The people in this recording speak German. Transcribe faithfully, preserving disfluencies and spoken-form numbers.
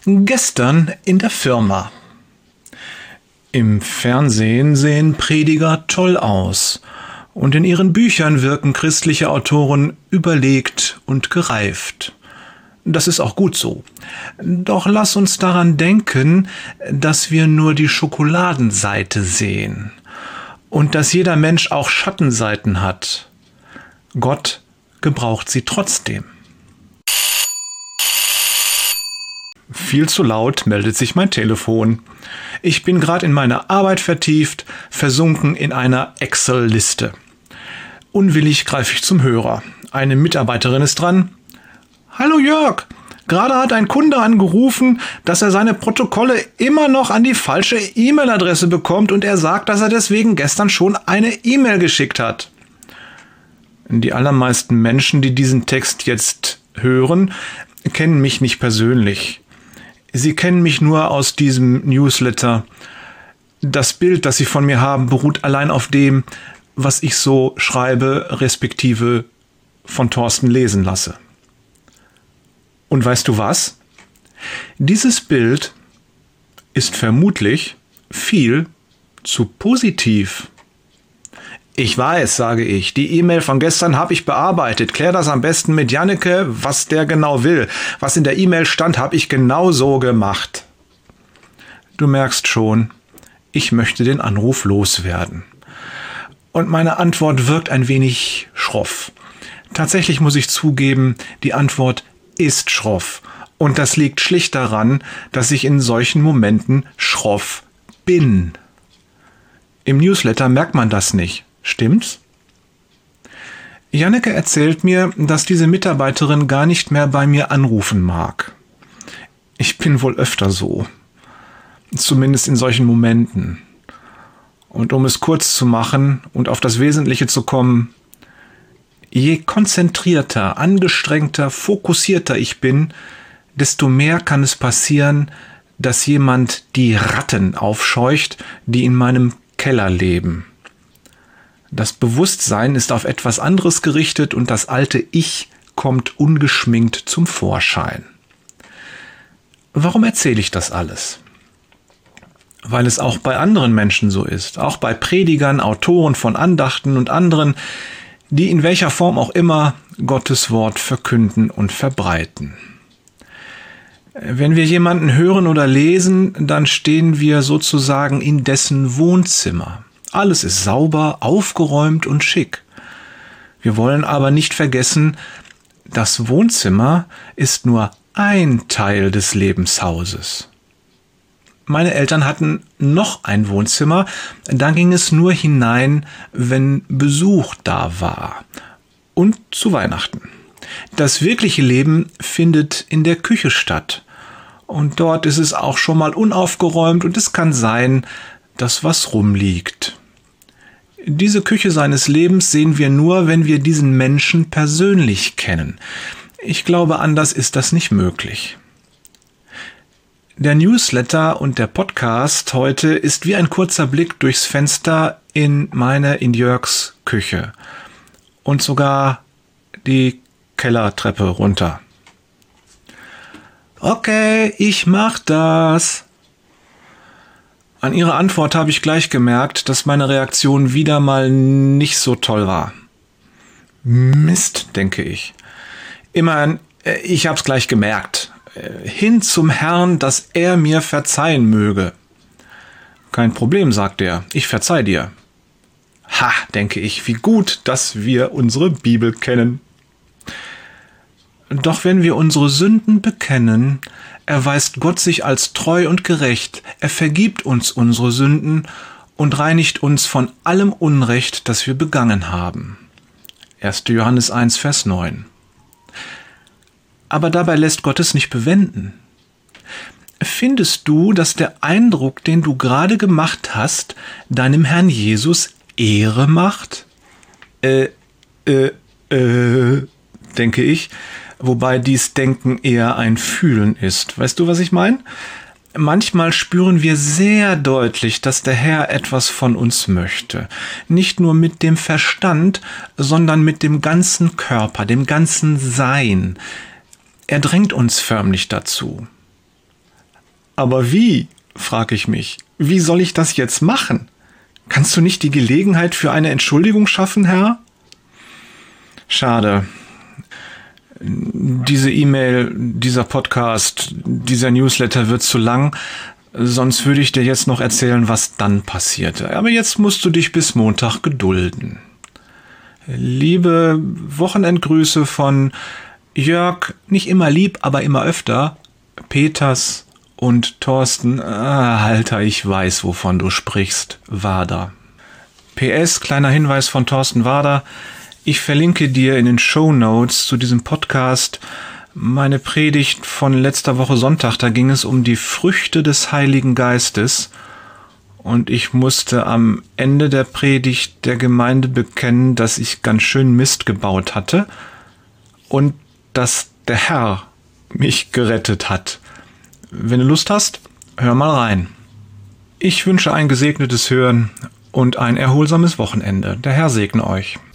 Gestern in der Firma. Im Fernsehen sehen Prediger toll aus und in ihren Büchern wirken christliche Autoren überlegt und gereift. Das ist auch gut so. Doch lass uns daran denken, dass wir nur die Schokoladenseite sehen und dass jeder Mensch auch Schattenseiten hat. Gott gebraucht sie trotzdem. Viel zu laut meldet sich mein Telefon. Ich bin gerade in meiner Arbeit vertieft, versunken in einer Excel-Liste. Unwillig greife ich zum Hörer. Eine Mitarbeiterin ist dran. Hallo Jörg, gerade hat ein Kunde angerufen, dass er seine Protokolle immer noch an die falsche E-Mail-Adresse bekommt und er sagt, dass er deswegen gestern schon eine E-Mail geschickt hat. Die allermeisten Menschen, die diesen Text jetzt hören, kennen mich nicht persönlich. Sie kennen mich nur aus diesem Newsletter. Das Bild, das Sie von mir haben, beruht allein auf dem, was ich so schreibe, respektive von Thorsten lesen lasse. Und weißt du was? Dieses Bild ist vermutlich viel zu positiv. Ich weiß, sage ich, die E-Mail von gestern habe ich bearbeitet. Klär das am besten mit Janneke, was der genau will. Was in der E-Mail stand, habe ich genau so gemacht. Du merkst schon, ich möchte den Anruf loswerden. Und meine Antwort wirkt ein wenig schroff. Tatsächlich muss ich zugeben, die Antwort ist schroff. Und das liegt schlicht daran, dass ich in solchen Momenten schroff bin. Im Newsletter merkt man das nicht. Stimmt's? Janneke erzählt mir, dass diese Mitarbeiterin gar nicht mehr bei mir anrufen mag. Ich bin wohl öfter so. Zumindest in solchen Momenten. Und um es kurz zu machen und auf das Wesentliche zu kommen, je konzentrierter, angestrengter, fokussierter ich bin, desto mehr kann es passieren, dass jemand die Ratten aufscheucht, die in meinem Keller leben. Das Bewusstsein ist auf etwas anderes gerichtet und das alte Ich kommt ungeschminkt zum Vorschein. Warum erzähle ich das alles? Weil es auch bei anderen Menschen so ist, auch bei Predigern, Autoren von Andachten und anderen, die in welcher Form auch immer Gottes Wort verkünden und verbreiten. Wenn wir jemanden hören oder lesen, dann stehen wir sozusagen in dessen Wohnzimmer. Alles ist sauber, aufgeräumt und schick. Wir wollen aber nicht vergessen, das Wohnzimmer ist nur ein Teil des Lebenshauses. Meine Eltern hatten noch ein Wohnzimmer, da ging es nur hinein, wenn Besuch da war. Und zu Weihnachten. Das wirkliche Leben findet in der Küche statt. Und dort ist es auch schon mal unaufgeräumt und es kann sein, dass was rumliegt. Diese Küche seines Lebens sehen wir nur, wenn wir diesen Menschen persönlich kennen. Ich glaube, anders ist das nicht möglich. Der Newsletter und der Podcast heute ist wie ein kurzer Blick durchs Fenster in meine, in Jörgs Küche. Und sogar die Kellertreppe runter. Okay, ich mach das. An ihre Antwort habe ich gleich gemerkt, dass meine Reaktion wieder mal nicht so toll war. Mist, denke ich. Immerhin, ich hab's gleich gemerkt. Hin zum Herrn, dass er mir verzeihen möge. Kein Problem, sagt er, ich verzeih dir. Ha, denke ich, wie gut, dass wir unsere Bibel kennen. Doch wenn wir unsere Sünden bekennen, erweist Gott sich als treu und gerecht. Er vergibt uns unsere Sünden und reinigt uns von allem Unrecht, das wir begangen haben. erster Johannes eins, Vers neun. Aber dabei lässt Gott es nicht bewenden. Findest du, dass der Eindruck, den du gerade gemacht hast, deinem Herrn Jesus Ehre macht? Äh, äh, äh, denke ich. Wobei dies Denken eher ein Fühlen ist. Weißt du, was ich meine? Manchmal spüren wir sehr deutlich, dass der Herr etwas von uns möchte. Nicht nur mit dem Verstand, sondern mit dem ganzen Körper, dem ganzen Sein. Er drängt uns förmlich dazu. Aber wie, frage ich mich, wie soll ich das jetzt machen? Kannst du nicht die Gelegenheit für eine Entschuldigung schaffen, Herr? Schade. Diese E-Mail, dieser Podcast, dieser Newsletter wird zu lang, sonst würde ich dir jetzt noch erzählen, was dann passierte. Aber jetzt musst du dich bis Montag gedulden. Liebe Wochenendgrüße von Jörg, nicht immer lieb, aber immer öfter, Peters und Thorsten, ah, Alter, ich weiß, wovon du sprichst, Wader. P S, kleiner Hinweis von Thorsten Wader, ich verlinke dir in den Shownotes zu diesem Podcast meine Predigt von letzter Woche Sonntag. Da ging es um die Früchte des Heiligen Geistes. Und ich musste am Ende der Predigt der Gemeinde bekennen, dass ich ganz schön Mist gebaut hatte und dass der Herr mich gerettet hat. Wenn du Lust hast, hör mal rein. Ich wünsche ein gesegnetes Hören und ein erholsames Wochenende. Der Herr segne euch.